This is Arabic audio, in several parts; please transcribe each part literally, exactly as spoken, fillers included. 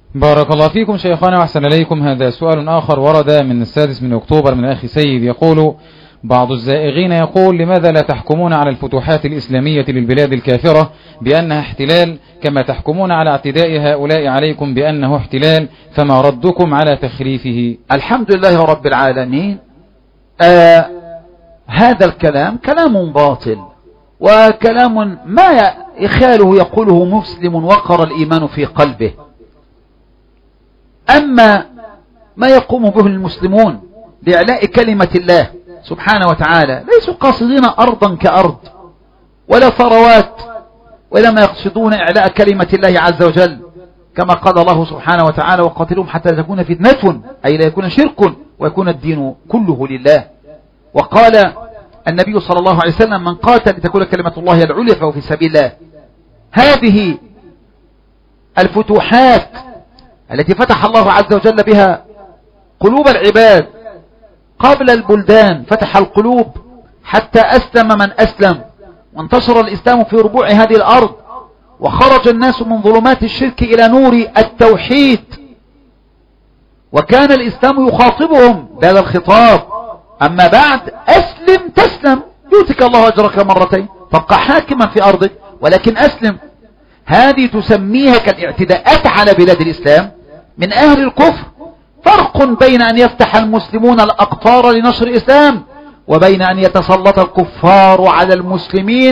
بارك الله فيكم شيخنا وأحسن إليكم. هذا سؤال آخر ورد من السادس من أكتوبر من أخي سيد، يقول: بعض الزائغين يقول: لماذا لا تحكمون على الفتوحات الإسلامية للبلاد الكافرة بأنها احتلال كما تحكمون على اعتداء هؤلاء عليكم بأنه احتلال؟ فما ردكم على تخريفه؟ الحمد لله رب العالمين. آه هذا الكلام كلام باطل، وكلام ما يخاله يقوله مسلم وقر الإيمان في قلبه. أما ما يقوم به المسلمون لإعلاء كلمة الله سبحانه وتعالى، ليسوا قاصدين أرضا كأرض ولا ثروات، وإنما يقصدون إعلاء كلمة الله عز وجل، كما قال الله سبحانه وتعالى: وقاتلهم حتى لا تكون فتنة، أي لا يكون شرك ويكون الدين كله لله. وقال النبي صلى الله عليه وسلم: من قاتل لتكون كلمة الله العليا فهو في سبيل الله. هذه الفتوحات التي فتح الله عز وجل بها قلوب العباد قبل البلدان، فتح القلوب حتى أسلم من أسلم، وانتشر الإسلام في ربوع هذه الأرض، وخرج الناس من ظلمات الشرك إلى نور التوحيد، وكان الإسلام يخاطبهم بهذا الخطاب: أما بعد أسلم تسلم يؤتك الله أجرك مرتين، تبقى حاكما في أرضك ولكن أسلم. هذه تسميها كالاعتداءات على بلاد الإسلام من أهل الكفر. فرق بين أن يفتح المسلمون الأقطار لنشر الإسلام وبين أن يتسلط الكفار على المسلمين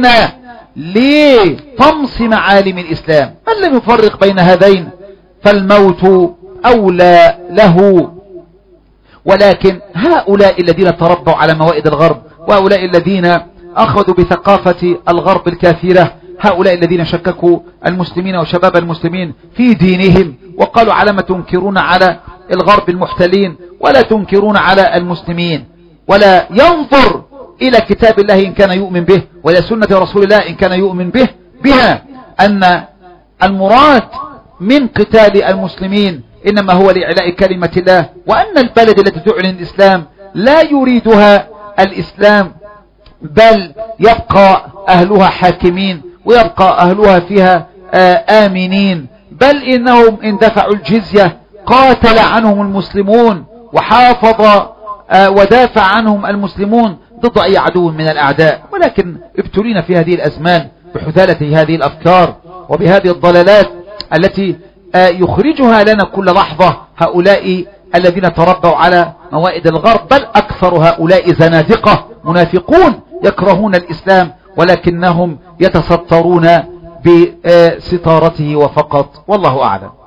لطمس معالم الإسلام. من لم يفرق بين هذين فالموت أولى له. ولكن هؤلاء الذين تربوا على موائد الغرب، وهؤلاء الذين أخذوا بثقافة الغرب الكافرة، هؤلاء الذين شككوا المسلمين وشباب المسلمين في دينهم وقالوا: على ما تنكرون على الغرب المحتلين ولا تنكرون على المسلمين، ولا ينظر إلى كتاب الله إن كان يؤمن به وإلى سنة رسول الله إن كان يؤمن به بها أن المراد من قتال المسلمين إنما هو لإعلاء كلمة الله، وأن البلد التي تعلن الإسلام لا يريدها الإسلام، بل يبقى أهلها حاكمين ويبقى أهلها فيها آمنين، بل إنهم إن دفعوا الجزية قاتل عنهم المسلمون وحافظ ودافع عنهم المسلمون ضد أي عدو من الأعداء. ولكن ابتلينا في هذه الأزمان بحثالة هذه الأفكار وبهذه الضلالات التي يخرجها لنا كل لحظة هؤلاء الذين تربوا على موائد الغرب، بل أكثر هؤلاء زنادقة منافقون يكرهون الإسلام ولكنهم يتسترون بستارته وفقط، والله أعلم.